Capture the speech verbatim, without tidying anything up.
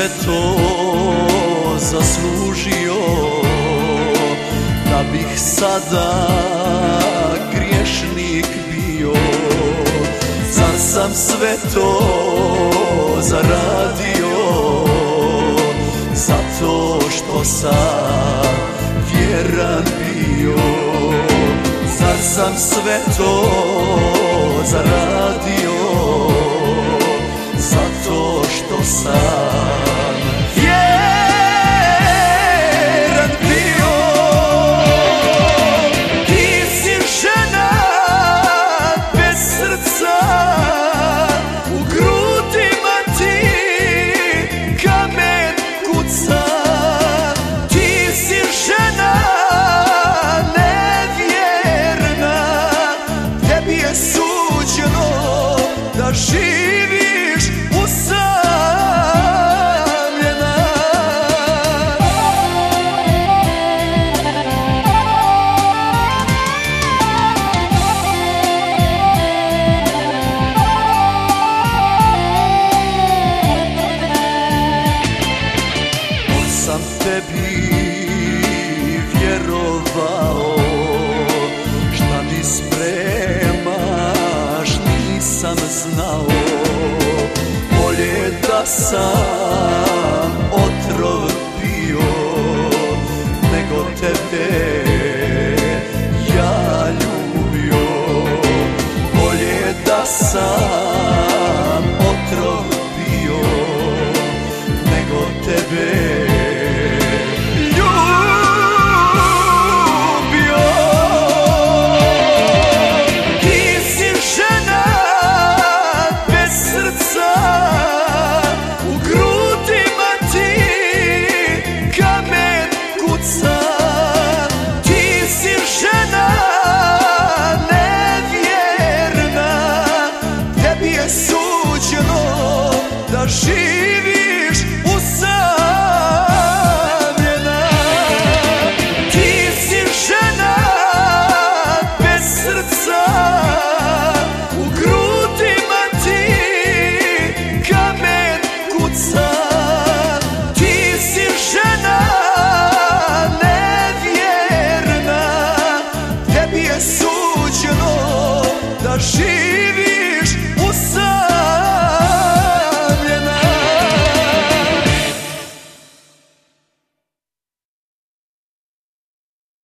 sve to zaslužio, da bih sada griješnik bio. Zar sam sve to zaradio, zato što sam vjeran bio? Zar sam sve to zaradio, zato što sam vjeran bio? Ti si žena bez srca, u grudima ti kamen kuca. Ti si žena nevjerna, tebi je suđeno da živiš usamljena. On sam tebi vjerovao, šta mi spremaš nisam znao. Bolje da sam otrov pio, nego tebe ja ljubio. Bolje da sam otrov pio, nego tebe ljubio. Ti si žena bez srca, u grudima ti kamen kuca. Ti si žena nevjerna, tebi je suđeno da živiš usamljena. Ti si žena bez srca, u grudima ti kamen kuca. Ti si žena nevjerna, tebi je suđeno da živiš